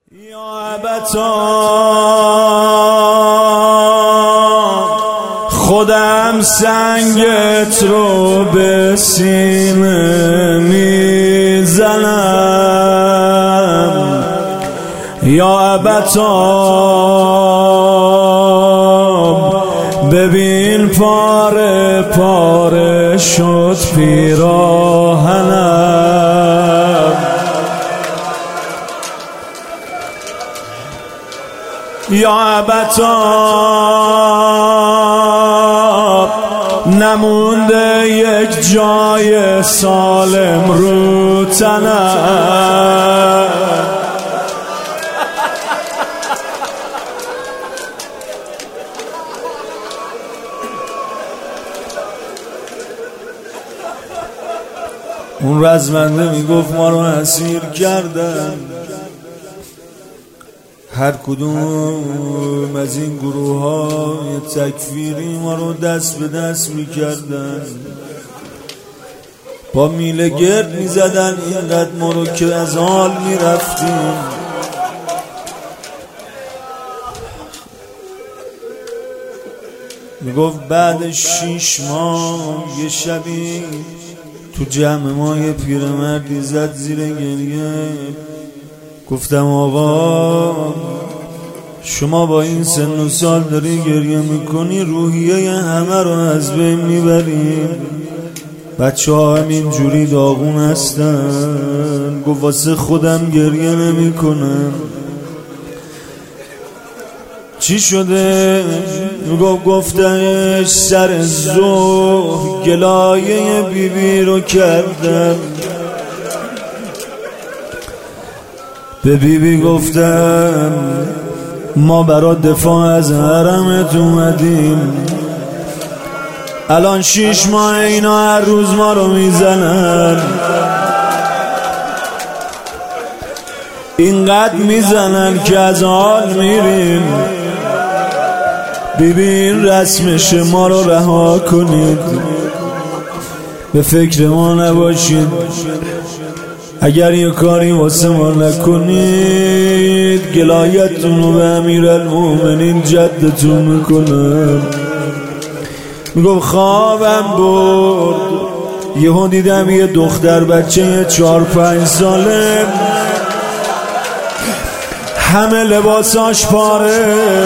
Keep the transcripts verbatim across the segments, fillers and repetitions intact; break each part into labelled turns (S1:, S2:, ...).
S1: یا ابتا خودم سنگت رو به سینه میزنم. یا ابتا ببین پاره پاره شد پیراهنم. یا ابتا نمونده یک جای سالم رو تنم. اون رزمنده میگفت ما رو اسیر کردن، هر کدوم از این گروه ها تکفیری ما رو دست به دست میکردن، با میله گرد میزدن اینقدر ما رو که از حال میرفتیم. میگفت بعد شیش ماه یه شبی تو جمع ما یه پیرمردی زد زیر گریه. گفتم آقا شما با این سن و سال داری گریه میکنی، روحیه همه رو از بین میبری، بچه ها همین جوری داغون هستن. گفت واسه خودم گریه نمی کنم. چی شده؟ گفت گفتنش سر ظهر گلایه بیبی بی رو کردم. به بیبی بی گفتم ما برای دفاع از حرمت اومدیم، الان شیش ماه اینا هر روز ما رو میزنن، اینقدر میزنن که از حال میریم. ببین رسمش ما رو رها کنید، به فکر ما نباشید، اگر یه کاری واسه ما نکنید گلایتون رو به امیرالمومنین جدتون میکنم. میگم خوابم برد، یهو دیدم یه دختر بچه چهار پنج ساله، همه لباساش پاره،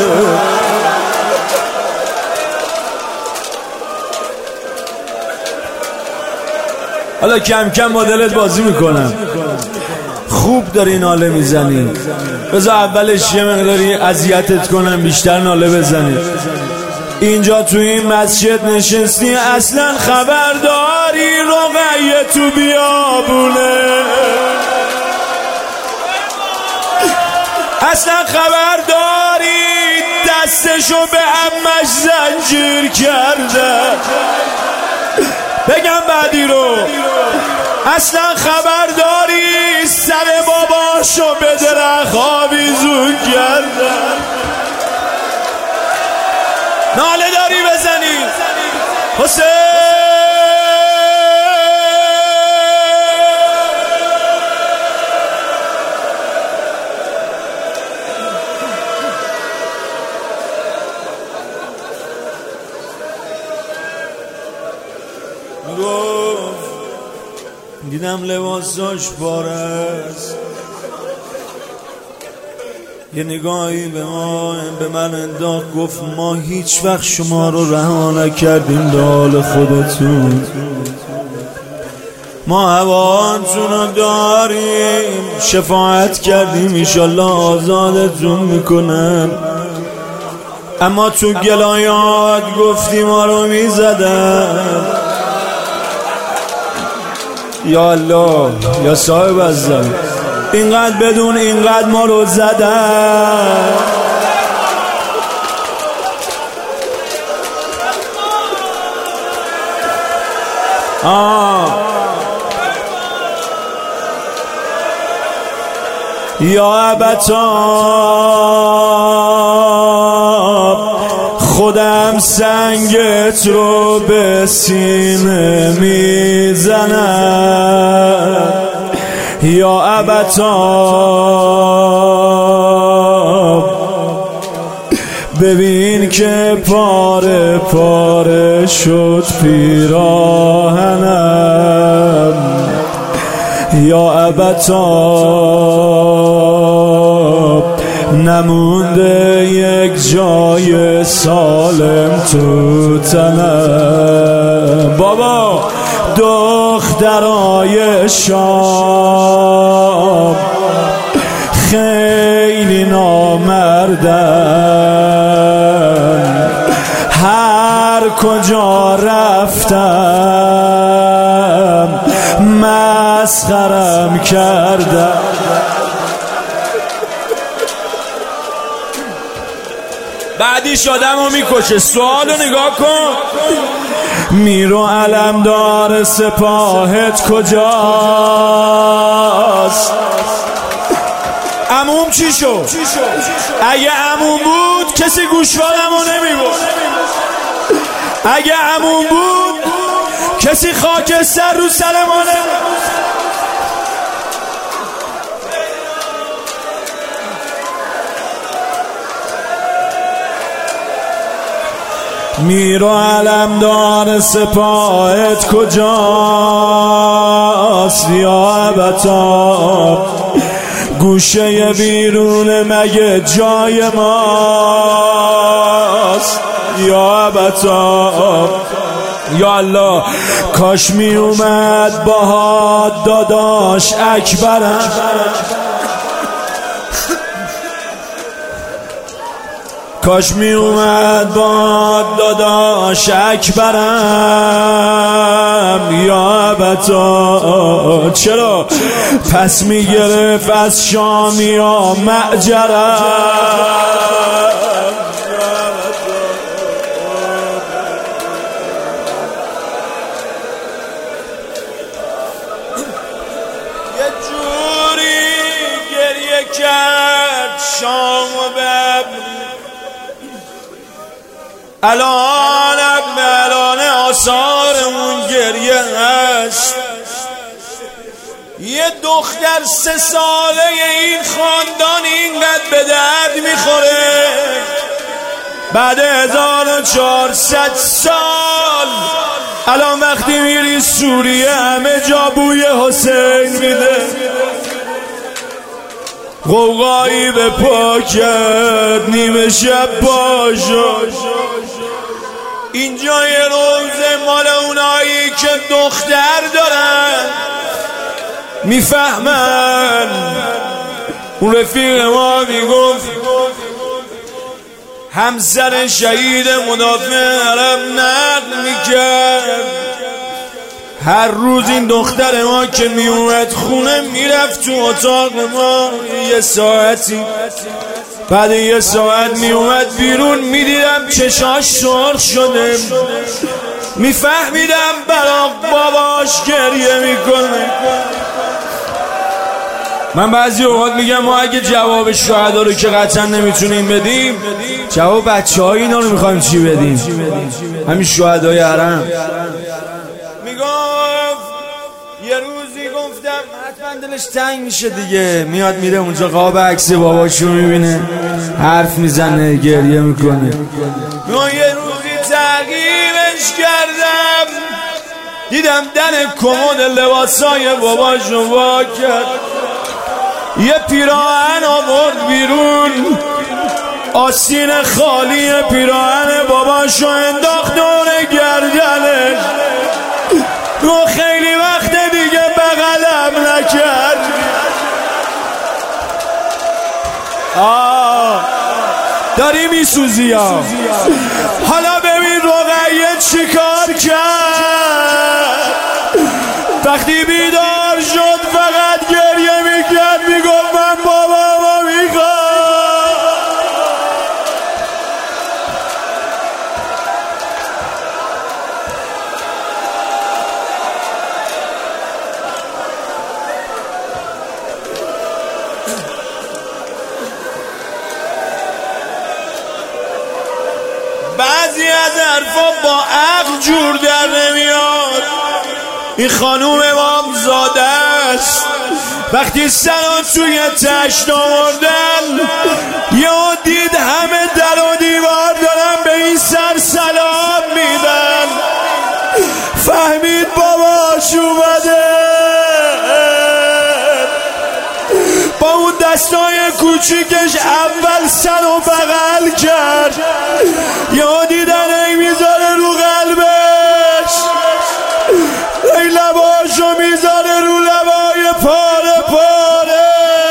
S1: حالا کم کم با دلت بازی میکنم. خوب داری ناله میزنی، بذار اولش یه مقداری اذیتت کنم بیشتر ناله بزنی. اینجا تو این مسجد نشستی، اصلا خبر داری رقیه تو بیابونه؟ اصلا خبر داری دستشو به عمش زنجیر کرده؟ بگم بعدی رو. اصلا خبر داری سر باباشو به درخت آویزون کرده؟ ناله داری بزنی حسین؟ گفت دیدم لباساش پاره است، یه نگاهی به ما به من انداخت، گفت ما هیچ وقت شما رو رها نکردیم به حال خودتون، ما هواتون رو داریم، شفاعت کردیم ایشالله آزادتون میکنم، اما تو گلایات گفتی ما رو میزدن. یا الله یا صاحب الزمان، اینقدر بدون اینقدر ما رو زدن. آه یا ابتا خودم سنگت رو به سینه میزنم. یا ابتا ببین که پاره پاره شد پیراهنم یا ابتا نمونده یک جای سالم تو تنم. بابا دخترای شام خیلی نامردن، هر کجا رفتم مسخرم کردن. بعدیش آدمو میکشه. سوالو نگاه کن. میرو علمدار سپاهت کجاست؟ عموم چی شد؟ اگه عموم بود کسی گوشوارمو نمیبود. اگه عموم بود کسی خاکستر رو سرمو نمیبود. میرو علمدار سپاهت کجاست یا ابتا؟ گوشه بیرون مگه جای ماست یا ابتا؟ یا الله کاش می اومد باهات داداش اکبرم، کاش می اومد با داداش اکبرم یا ابتا. چرا پس می گرفت از شامی یا معجرم؟ یه جوری گریه کرد شام و بب، الان الان آثارمون گریه هست. یه دختر سه ساله این خاندان اینقدر به درد میخوره بعد هزار و چهارصد سال. الان وقتی میری سوریه همه جا بوی حسین میده. غوغایی به پا کرد نیمه شب باشد. اینجا یه روزه مال اونایی که دختر دارن میفهمن. اون رفیق ما میگفت همسر شهید مدافع حرم نقل میکرد هر روز این دختر ما که میومد خونه میرفت تو اتاق ما یه ساعتی، بعد یه ساعت میومد بیرون میدیدم چشاش سرخ شده، میفهمیدم برا باباش گریه میکنه. من بعضی اوقات میگم ما اگه جواب شهدا رو که قطعا نمیتونیم بدیم، جواب بچه های اینا رو میخوایم چی بدیم؟ همین شهدای حرم. میگفت یه روزی گفتم حتما دلش تنگ میشه دیگه، میاد میره اونجا قاب عکس باباشو میبینه حرف میزنه گریه میکنه. من یه روزی تغییرش کردم دیدم دن کمد لباسای باباشو وا کرد، یه پیراهن آورد بیرون، آستین خالی پیراهن باباشو انداخت دور گردنش. رو خیلی وقت دیگه بغلم نکرد. آه داری میسوزی ها. حالا ببین رقیه چی کار کرد. وقتی بیدار شد فقط گریه میکرد، میگفت من بابامو میخوام. بعضی از حرفا با عقل جور در نمیاد. این خانوم امام زاده است، وقتی سران توی تشت آوردن یا دید همه در و دیوار کوچیکش اول سر و بغل کرد، یا دیدن ای میذاره رو قلبش، ای لباشو میذاره رو لبای پاره پاره.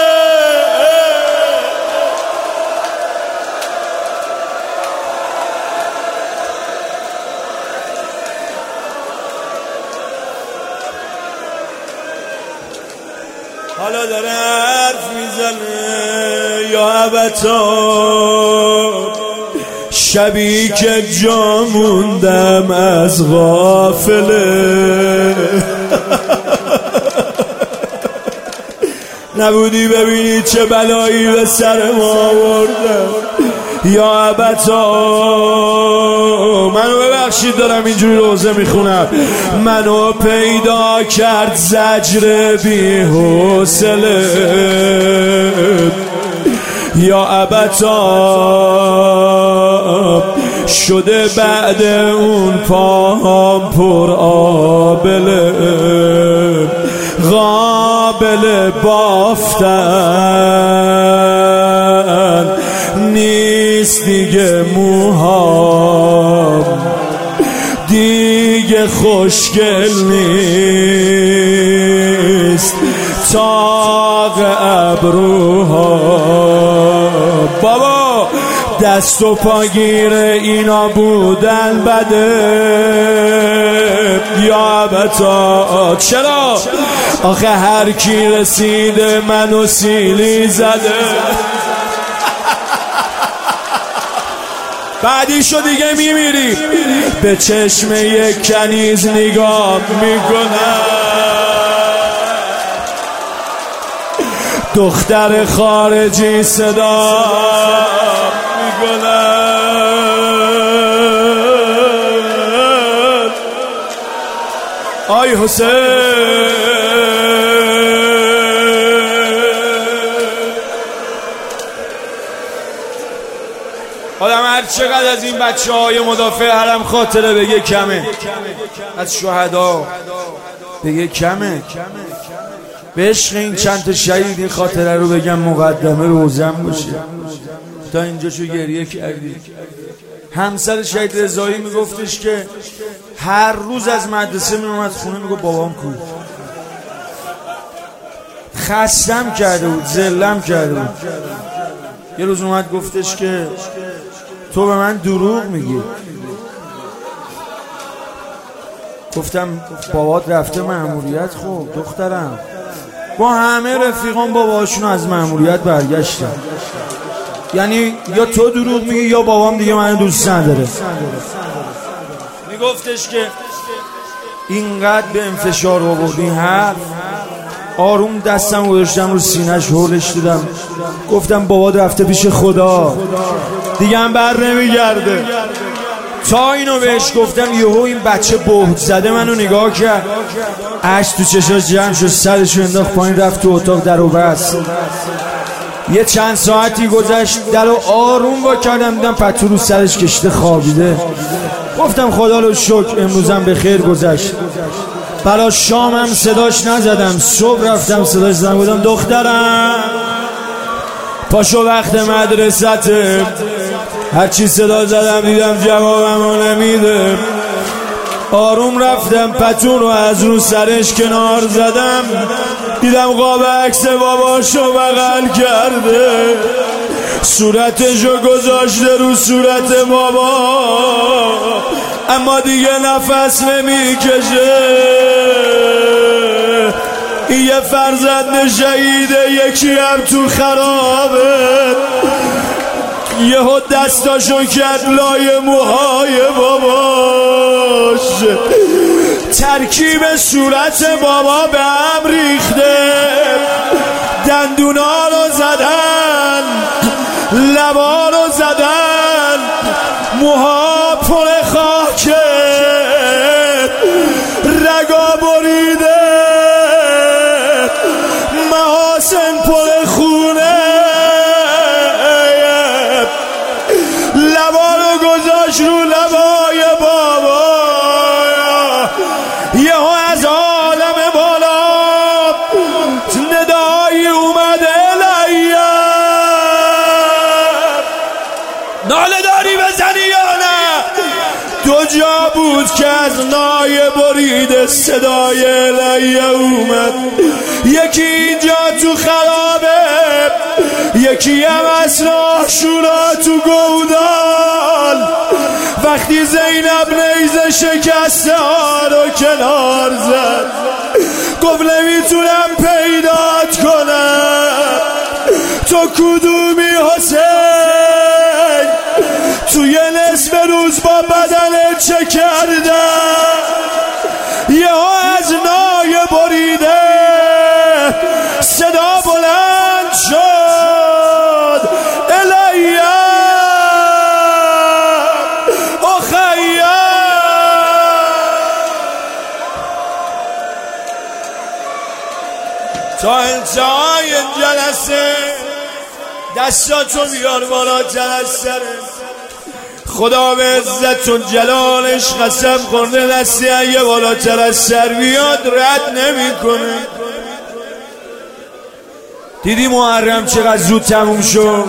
S1: حالا داره حرف میزنه یا ابتا، شبی که جا موندم از غافله، نبودی ببینی چه بلایی به سر ما آوردم یا ابتا. منو ببخشید دارم اینجوری روزه میخونم. منو پیدا کرد زجر بی حوصله یا ابتا، شده بعد اون پاهام پر آبله، قابل بافتن نیست دیگه، موهام دیگه خوشگل نیست، تاق ابروها بابا دست و پاگیر اینا بودن بده یا ابتا. چرا؟ آخه هر کی رسیده منو سیلی زده. بعدی شو دیگه میمیری، به چشم یک کنیز نگاه میکنم، دختر خارجی صدا میکنم، آی حسین. آدم هر چقدر از این بچه های مدافع حرم خاطره بگه کمه، از شهدا بگه کمه. به عشق این چند تا شهید این خاطره رو بگم مقدمه روزم باشه. تا اینجا شو گریه کردی. همسر شهید رضایی میگفتش که هر روز از مدرسه میومد خونه میگفت بابام کو، خستم کرده بود، ذلم کرده بود. یه روز اومد گفتش که تو به من دروغ میگی. گفتم بابات رفته مأموریت. خب دخترم، با همه رفیقان باباشون از مأموریت برگشتن، یعنی یا تو دروغ میگی یا بابام دیگه من دوست نداره. میگفتش که اینقدر به انفشار آوردی حرف. آروم دستم گذاشتم رو سینه‌اش، هولش دادم، گفتم بابات رفته پیش خدا، دیگه هم بر نمیگرده. تا اینو بهش گفتم یهو این بچه بهت زده منو نگاه کرد، اشک تو چشاش جمع شد، سرشو انداخت پایین، رفت تو اتاق، درو بست. یه چند ساعتی گذشت، درو آروم وا کردم، دیدم پتو رو سرش کشته خوابیده. گفتم خدا رو شکر امروزم به خیر گذشت. برا شامم صداش نزدم، صبح رفتم صداش زدم، بودم دخترم پاشو وقت مدرسته. هرچی صدا زدم دیدم جوابمو نمیده. آروم رفتم پتون رو از رو سرش کنار زدم، دیدم قاب عکس باباشو بغل کرده، صورتشو گذاشته رو صورت بابا، اما دیگه نفس نمیکشه. این یه فرزند شهیده، یکی هم تو خرابه. یهو دستاشو کرد لای موهای باباش، ترکیب صورت بابا به هم ریخته، دندونا رو زدن، لبا رو زدن، موها پر خاکه، رگا بریده، محاسن پر خونه، لبا رو گذاشت رو لبای بابا. یهو از عالم بالا ندایی اومده، الیا ناله داری بزنی یا نه؟ دو جا بود که از نای برید صدای الیه اومد، یکی اینجا تو خرابه، یکی هم از ناشورا تو گودال. وقتی زینب نیزه شکسته ها رو کنار زد، گفت نمیتونم پیدات کنم تو کدومی حسین، توی نصف روز با بدن چه کردم؟ یه ها از نای بریده صدا بلند شد الیه اخیه. تا انتهای جلسه دستاتو بیار بالاتر از سرت. خدا به عزت و جلالش قسم خورده دستی اگه بالاتر از سر بیاد رد نمی کنه. دیدی محرم چقدر زود تموم شد؟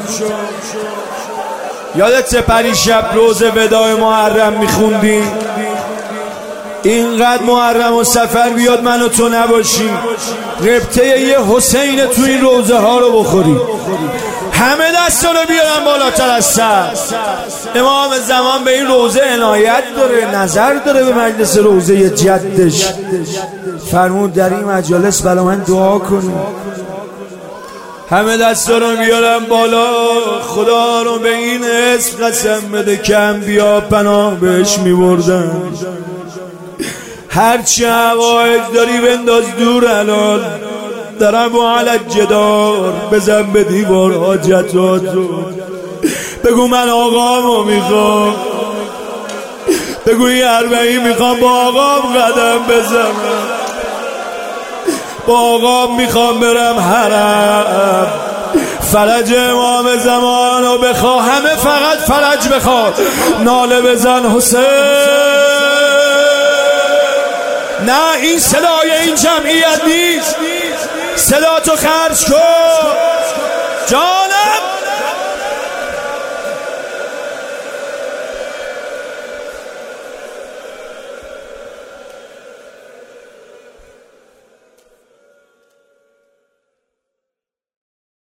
S1: یادت پریشب روز وداع محرم میخوندی؟ اینقدر محرم و سفر بیاد من و تو نباشی، ربطه یه حسین تو این روزه ها رو بخوری. همه دستا رو بیارن بالاتر از سر. امام زمان به این روزه عنایت داره، نظر داره به مجلس روزه جدش. فرمود در این مجالس برای من دعا کنی. همه دستا رو بیارن بالا. خدا رو به این اسم قسم بده که انبیا پناه بهش میبردن. هرچی عقاید داری بنداز دور الان. درم و علی الجدار بزن به دیوار حاجتات رو. بگو من آقامو میخوام، بگو این اربعین میخوام با آقام قدم بزنم، با آقام میخوام برم حرم. فرج امام زمانو بخوا، همه فقط فرج بخواد. ناله بزن حسین. نه این صدای این جمعیت نیست، صدا تو خرج کن جان.